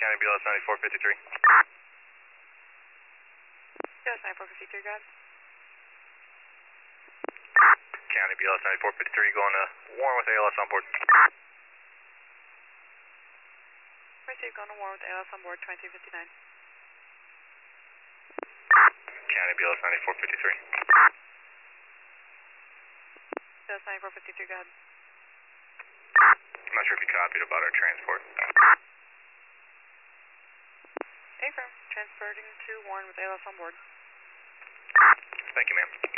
County BLS 9453. BLS 9453, God. County BLS 9453 going to Warren with ALS on board. Received, going to Warren with ALS on board, 2259. County BLS 9453. BLS 9453, God. I'm not sure if you copied about our transport. Affirm, transporting to Warren with ALS on board. Thank you, ma'am.